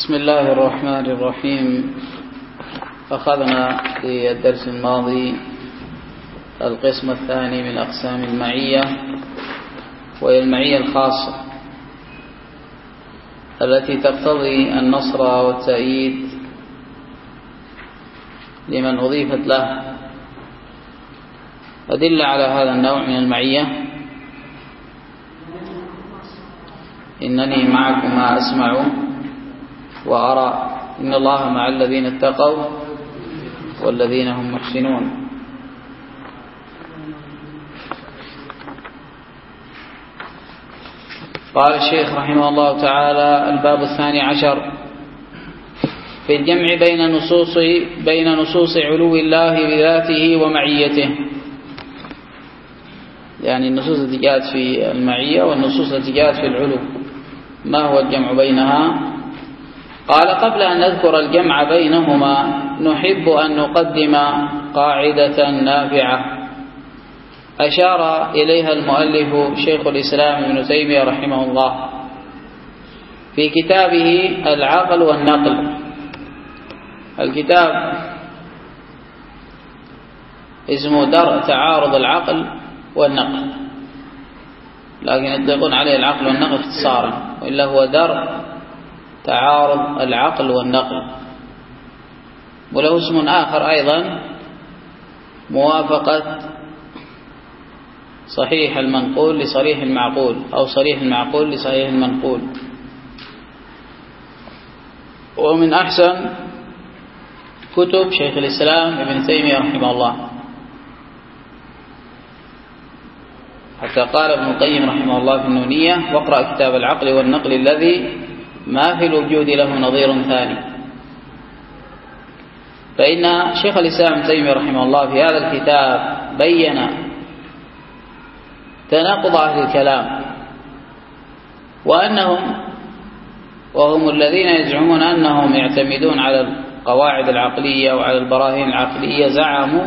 بسم الله الرحمن الرحيم. أخذنا في الدرس الماضي القسم الثاني من أقسام المعية، وهي المعية الخاصة التي تقتضي النصر والتأييد لمن أضيفت له. أدل على هذا النوع من المعية: إنني معكما أسمع وأرى، إن الله مع الذين اتقوا والذين هم محسنون. قال الشيخ رحمه الله تعالى: الباب 12 في الجمع بين نصوص علو الله بذاته ومعيته، يعني النصوص التي جاءت في المعية والنصوص التي جاءت في العلو، ما هو الجمع بينها؟ قال: قبل أن نذكر الجمع بينهما نحب أن نقدم قاعدة نافعة أشار إليها المؤلف شيخ الإسلام ابن تيمية رحمه الله في كتابه العقل والنقل. الكتاب اسمه درء تعارض العقل والنقل، لكن يطلقون عليه العقل والنقل اختصارا، وإلا هو درء تعارض العقل والنقل. وله اسم آخر أيضا: موافقة صحيح المنقول لصريح المعقول، أو صريح المعقول لصحيح المنقول. ومن أحسن كتب شيخ الإسلام ابن تيمية رحمه الله، حتى قال ابن القيم رحمه الله في النونية: واقرأ كتاب العقل والنقل الذي ما في الوجود له نظير ثاني. فإن شيخ الإسلام ابن تيمية رحمه الله في هذا الكتاب بين تناقض أهل الكلام، وهم الذين يزعمون أنهم يعتمدون على القواعد العقلية وعلى البراهين العقلية، زعموا،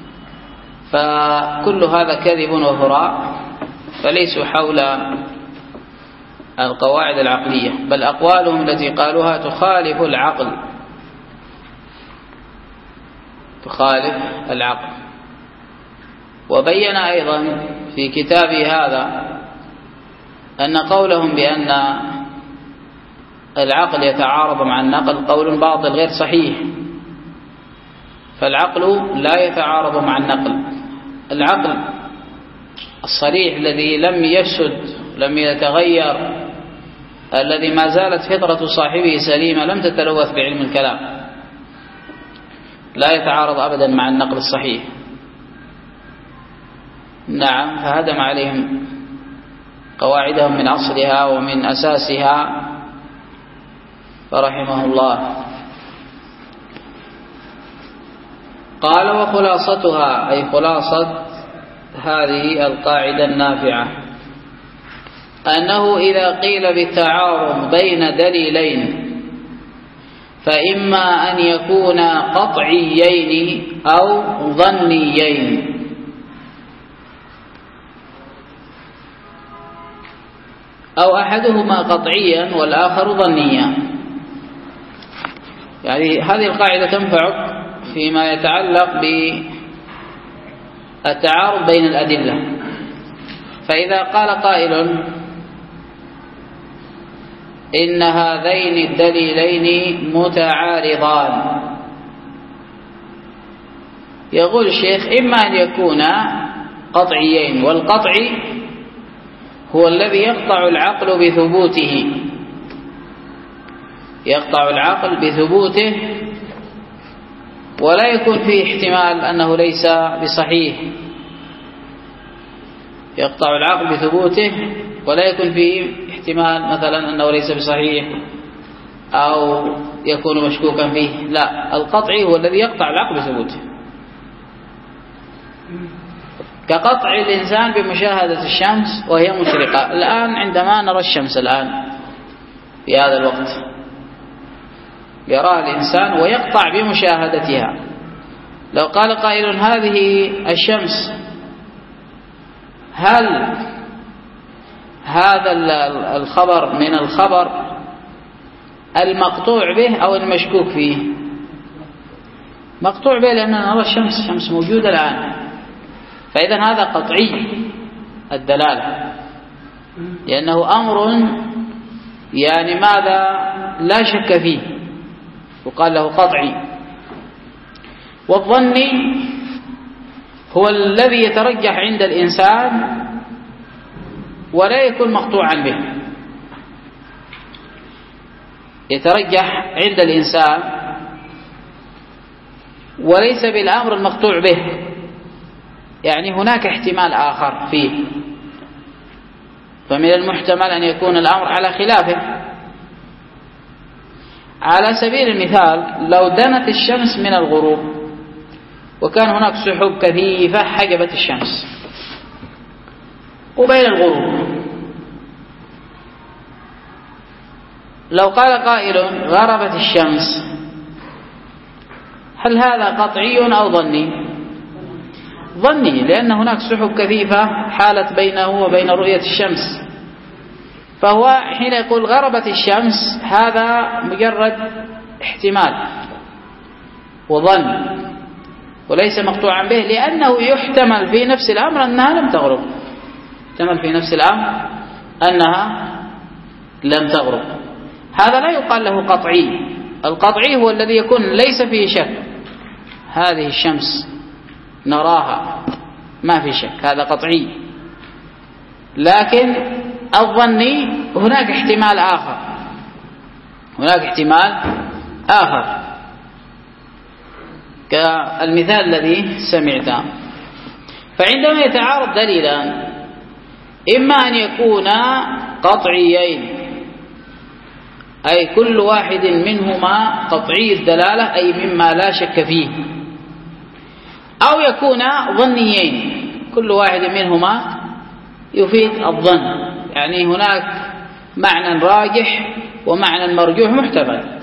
فكل هذا كذب وهراء، فليسوا حول القواعد العقلية، بل أقوالهم التي قالوها تخالف العقل. وبين أيضا في كتابه هذا أن قولهم بأن العقل يتعارض مع النقل قول باطل غير صحيح، فالعقل لا يتعارض مع النقل. العقل الصريح الذي لم يفسد لم يتغير، الذي ما زالت فطرة صاحبه سليمة لم تتلوث بعلم الكلام، لا يتعارض أبدا مع النقل الصحيح. نعم، فهدم عليهم قواعدهم من أصلها ومن أساسها فرحمه الله. قال: وخلاصتها، أي خلاصة هذه القاعدة النافعة، أنه إذا قيل بالتعارض بين دليلين فإما أن يكونا قطعيين أو ظنيين. أو أحدهما قطعيا والآخر ظنيا. يعني هذه القاعدة تنفعك فيما يتعلق بالتعارض بين الأدلة. فإذا قال قائل إن هذين الدليلين متعارضان، يقول الشيخ: إما أن يكونا قطعيين، والقطعي هو الذي يقطع العقل بثبوته، ولا يكون فيه احتمال أنه ليس بصحيح. يقطع العقل بثبوته ولا يكون فيه احتمال مثلا أنه ليس بصحيح أو يكون مشكوكا فيه. لا، القطعي هو الذي يقطع العقل بثبوته، كقطع الإنسان بمشاهدة الشمس وهي مشرقة. الآن عندما نرى الشمس الآن في هذا الوقت يراها الإنسان ويقطع بمشاهدتها. لو قال قائل: هذه الشمس، هل هذا الخبر من الخبر المقطوع به أو المشكوك فيه؟ مقطوع به لأننا نرى الشمس موجودة الآن، فإذا هذا قطعي الدلالة، لأنه أمر يعني ماذا لا شك فيه وقال له قطعي. والظني هو الذي يترجح عند الإنسان ولا يكون مقطوعا به، يترجح عند الإنسان وليس بالأمر المقطوع به، يعني هناك احتمال آخر فيه، فمن المحتمل أن يكون الأمر على خلافه. على سبيل المثال لو دنت الشمس من الغروب وكان هناك سحب كثيفة حجبت الشمس وبين الغروب، لو قال قائل غربت الشمس، هل هذا قطعي أو ظني؟ ظني، لأن هناك سحب كثيفة حالت بينه وبين رؤية الشمس، فهو حين يقول غربت الشمس هذا مجرد احتمال وظن وليس مقطوعا به، لأنه يحتمل في نفس الأمر أنها لم تغرب، يحتمل في نفس الأمر أنها لم تغرب. هذا لا يقال له قطعي. القطعي هو الذي يكون ليس فيه شك، هذه الشمس نراها ما في شك، هذا قطعي. لكن الظني هناك احتمال آخر، هناك احتمال آخر كالمثال الذي سمعته. فعندما يتعارض دليلان إما أن يكونا قطعيين أي كل واحد منهما قطعي الدلالة أي مما لا شك فيه، أو يكونا ظنيين كل واحد منهما يفيد الظن، يعني هناك معنى راجح ومعنى مرجوح محتمل.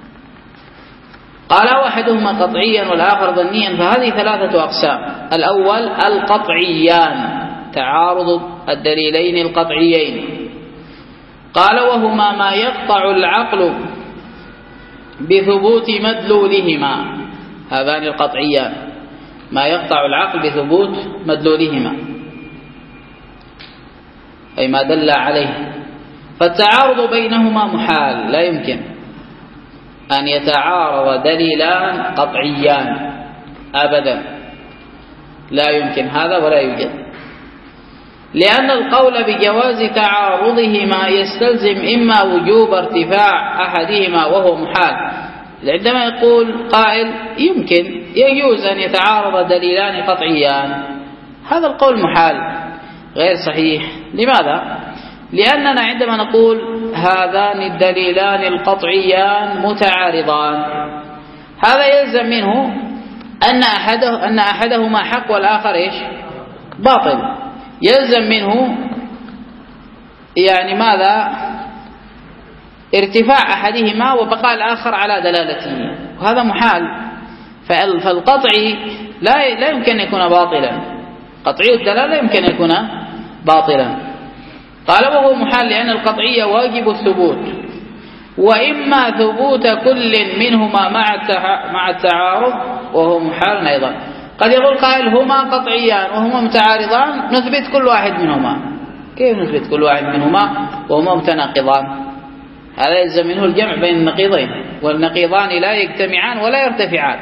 قال أحدهما قطعيا والآخر ظنيا، فهذه ثلاثة أقسام. الأول القطعيان، تعارض الدليلين القطعيين. قال وهما ما يقطع العقل بثبوت مدلولهما، هذان القطعيان ما يقطع العقل بثبوت مدلولهما أي ما دل عليه. فالتعارض بينهما محال، لا يمكن أن يتعارض دليلان قطعيان أبدا، لا يمكن هذا ولا يوجد، لأن القول بجواز تعارضهما يستلزم إما وجوب ارتفاع أحدهما وهو محال. عندما يقول قائل يمكن يجوز أن يتعارض دليلان قطعيان، هذا القول محال غير صحيح. لماذا؟ لأننا عندما نقول هذان الدليلان القطعيان متعارضان، هذا يلزم منه أن أحدهما حق والآخر إيش؟ باطل. يلزم منه يعني ماذا؟ ارتفاع أحدهما وبقاء الآخر على دلالته، وهذا محال. فالقطعي لا يمكن أن يكون باطلا، قطعي الدلالة يمكن أن يكون باطلا. قال وهو محال لأن القطعية واجب الثبوت، وإما ثبوت كل منهما مع التعارض وهو محال أيضا. قد يقول قائل هما قطعيان وهما متعارضان، نثبت كل واحد منهما. كيف نثبت كل واحد منهما وهما متناقضان؟ هذا يلزم منه الجمع بين النقيضين، والنقيضان لا يجتمعان ولا يرتفعان.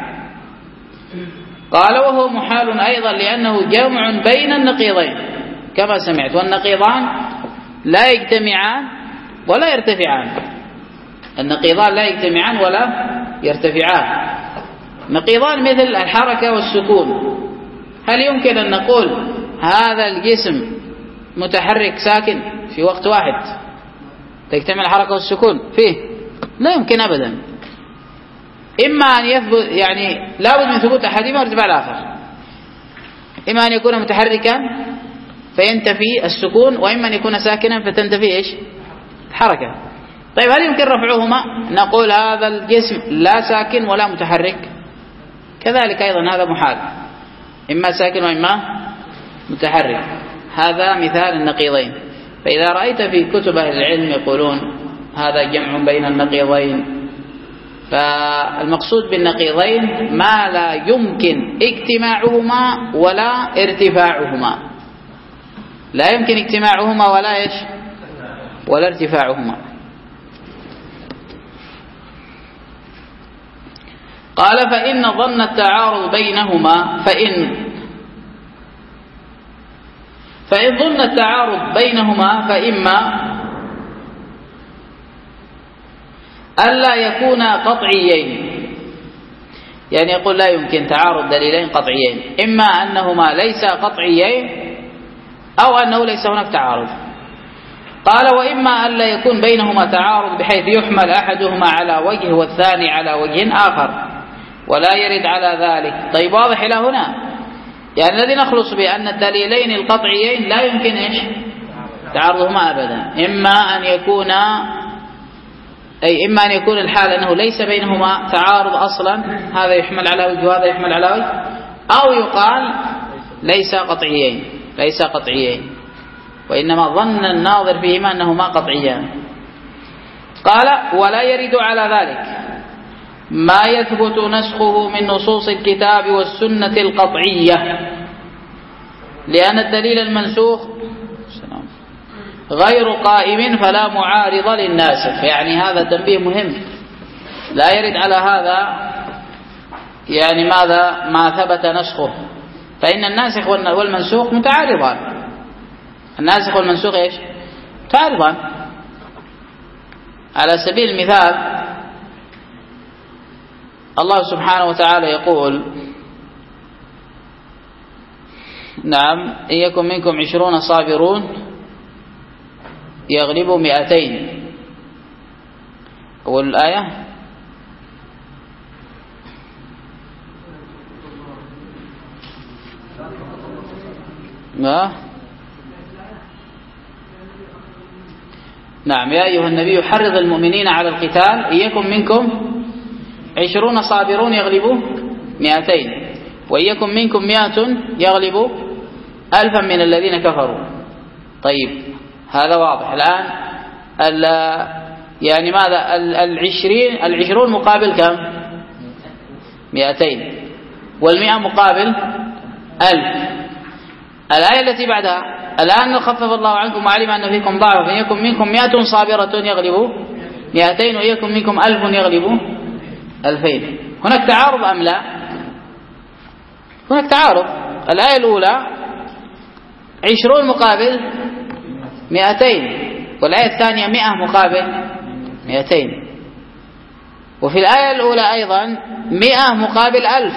قال وهو محال أيضا لأنه جمع بين النقيضين كما سمعت، والنقيضان لا يجتمعان ولا يرتفعان، النقيضان لا يجتمعان ولا يرتفعان. نقيضان مثل الحركة والسكون، هل يمكن أن نقول هذا الجسم متحرك ساكن في وقت واحد تجتمع الحركة والسكون فيه؟ لا يمكن أبدا. إما أن يثبت، يعني لا بد من ثبوت أحدهما وارتفاع الآخر، إما أن يكون متحركا فينتفي السكون، وإما أن يكون ساكنا فتنتفي إيش؟ الحركة. طيب هل يمكن رفعهما؟ نقول هذا الجسم لا ساكن ولا متحرك، كذلك أيضا هذا محال، إما ساكن وإما متحرك. هذا مثال النقيضين. فإذا رأيت في كتب أهل العلم يقولون هذا جمع بين النقيضين. فالمقصود بالنقيضين ما لا يمكن اجتماعهما ولا ارتفاعهما، لا يمكن اجتماعهما ولا إيش ولا ارتفاعهما. قال فإن ظن التعارض بينهما فإن ظن التعارض بينهما فإما ألا يكونا قطعيين، يعني يقول لا يمكن تعارض دليلين قطعيين، إما أنهما ليس قطعيين أو أنه ليس هناك تعارض. قال وإما ألا يكون بينهما تعارض بحيث يحمل أحدهما على وجه والثاني على وجه آخر ولا يرد على ذلك. طيب واضح إلى هنا؟ يعني الذي نخلص بأن الدليلين القطعيين لا يمكن إيش تعارضهما أبدا، إما أن يكون الحال أنه ليس بينهما تعارض أصلا، هذا يحمل على وجه وهذا يحمل على وجه، أو يقال ليس قطعيين وإنما ظن الناظر فيهما أنهما قطعيان. قال ولا يرد على ذلك ما يثبت نسخه من نصوص الكتاب والسنة القطعية، لأن الدليل المنسوخ غير قائم فلا معارض للناسخ. يعني هذا تنبيه مهم، لا يرد على هذا يعني ماذا ما ثبت نسخه، فإن الناسخ والمنسوخ متعارضان. الناسخ والمنسوخ إيش متعارضان. على سبيل المثال الله سبحانه وتعالى يقول نعم إن يكن منكم 20 صابرون يغلبوا 200. أول الآية نعم يا أيها النبي حرض المؤمنين على القتال إن يكن منكم 20 صابرون يغلبوا 200 وإن يكن منكم 100 يغلبوا 1000 من الذين كفروا. طيب هذا واضح. الآن يعني ماذا 20 مقابل كم 200 وال100 مقابل 1000. الآية التي بعدها الآن خفف الله عنكم وعلم أن فيكم ضعفا فإن يكن منكم 100 صابرة يغلبوا 200 وإن يكن منكم 1000 يغلبوا 2000. هناك تعارض أم لا؟ هناك تعارض. الآية الأولى 20 مقابل 200 والآية الثانية 100 مقابل 200. وفي الآية الأولى أيضا 100 مقابل 1000.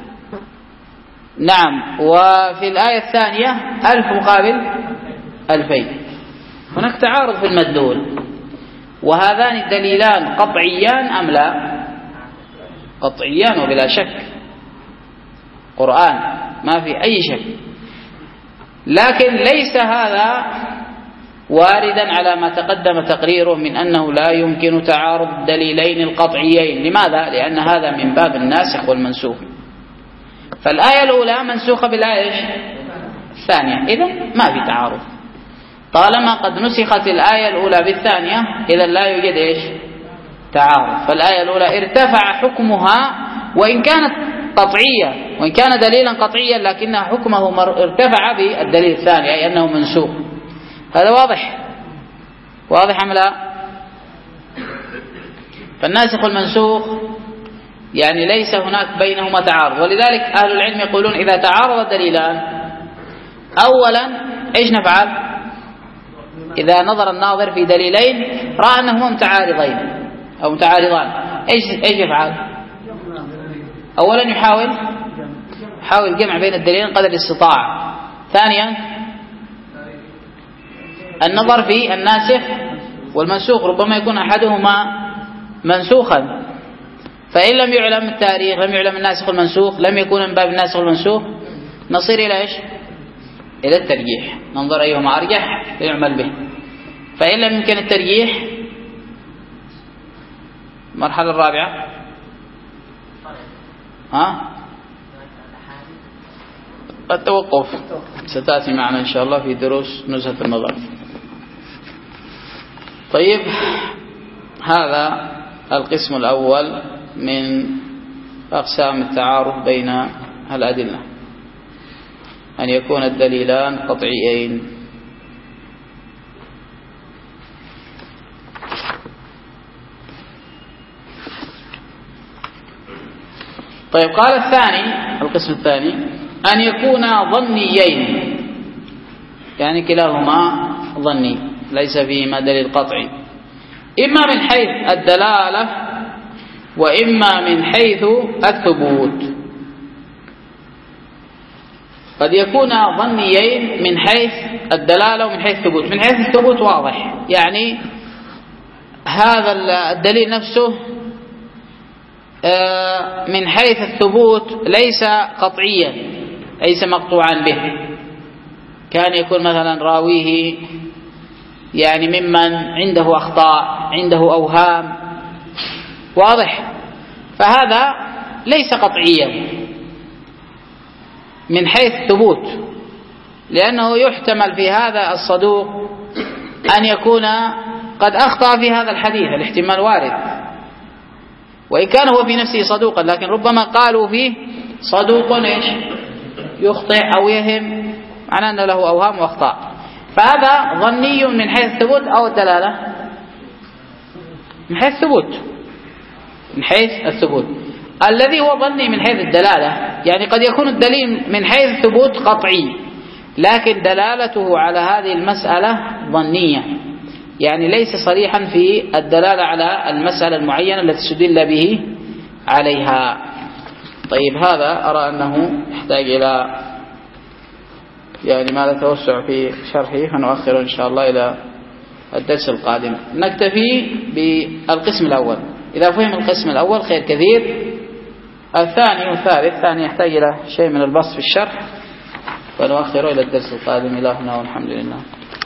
نعم. وفي الآية الثانية 1000 مقابل 2000. هناك تعارض في المدلول. وهذان الدليلان قطعيان أم لا؟ قطعيان وبلا شك، قرآن ما في أي شك. لكن ليس هذا واردا على ما تقدم تقريره من أنه لا يمكن تعارض دليلين القطعيين. لماذا؟ لأن هذا من باب الناسخ والمنسوخ. فالآية الأولى منسوخة بالآية الثانية، إذن ما في تعارض. طالما قد نسخت الآية الأولى بالثانية إذن لا يوجد إيش تعارض. فالآية الأولى ارتفع حكمها وإن كانت قطعية، وإن كان دليلا قطعيا لكنها حكمه ارتفع بالدليل الثاني أي أنه منسوخ. هذا واضح أم لا؟ فالناسخ والمنسوخ يعني ليس هناك بينهما تعارض. ولذلك أهل العلم يقولون إذا تعارض الدليلان أولا إيش نفعل؟ إذا نظر الناظر في دليلين رأى أنهما متعارضين أو متعارضان إيش يفعل؟ أولا يحاول جمع بين الدليلين قدر الاستطاعة. ثانيا النظر في الناسخ والمنسوخ، ربما يكون أحدهما منسوخا، فإن لم يعلم التاريخ لم يعلم الناسخ والمنسوخ لم يكون من باب الناسخ والمنسوخ، نصير إلى إيش؟ إلى الترجيح، ننظر أيهما أرجح فيعمل به. فإن لم يمكن الترجيح المرحلة الرابعة التوقف ستأتي معنا إن شاء الله في دروس نزهة النظر. طيب هذا القسم الأول من أقسام التعارض بين الأدلة، أن يكون الدليلان قطعيين. طيب، قال الثاني، القسم الثاني أن يكون ظنيين، يعني كلاهما ظني ليس فيهما دليل قطعي، إما من حيث الدلالة وإما من حيث الثبوت. قد يكون ظنيين من حيث الدلالة ومن حيث الثبوت. من حيث الثبوت واضح، يعني هذا الدليل نفسه من حيث الثبوت ليس قطعيا، ليس مقطوعا به، كان يكون مثلا راويه يعني ممن عنده أخطاء، عنده أوهام، واضح، فهذا ليس قطعيا من حيث الثبوت، لأنه يحتمل في هذا الصدوق أن يكون قد أخطأ في هذا الحديث، الاحتمال وارد، وإن كان هو في نفسه صدوقا، لكن ربما قالوا فيه صدوق إيش يخطئ أو يهم، معناه أن له أوهام وأخطاء، فهذا ظني من حيث الثبوت أو الدلالة، من حيث الثبوت، من حيث الثبوت. الذي هو ظني من حيث الدلالة، يعني قد يكون الدليل من حيث الثبوت قطعي، لكن دلالته على هذه المسألة ظنية، يعني ليس صريحا في الدلالة على المسألة المعينة التي استدل به عليها. طيب، هذا أرى أنه يحتاج إلى يعني ما لا توسع في شرحه، فنؤخر إن شاء الله إلى الدرس القادم. نكتفي بالقسم الأول، إذا فهم القسم الأول خير كثير. الثاني والثالث، الثاني يحتاج إلى شيء من البسط في الشرح، فنؤخره إلى الدرس القادم. إلى هنا والحمد لله.